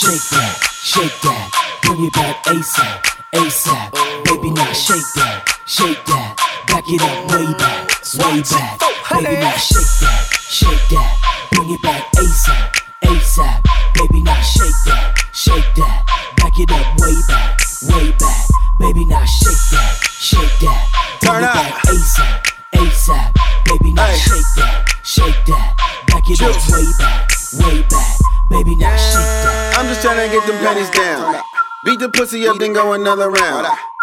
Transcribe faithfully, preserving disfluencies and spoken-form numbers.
shake that, shake that, bring it back ASAP, ASAP. Baby, now shake that, shake that, back it up way back, way back. Baby, now shake that, shake that, bring it back ASAP, ASAP. Baby, now shake that, shake that, back it up way back, way back. Baby, now shake that, shake that, bring it back ASAP, ASAP. Baby, now shake that, shake that, back it up way back, way back. Baby, now shake that. I'm just tryna get them panties down. Beat the pussy up, then go another round.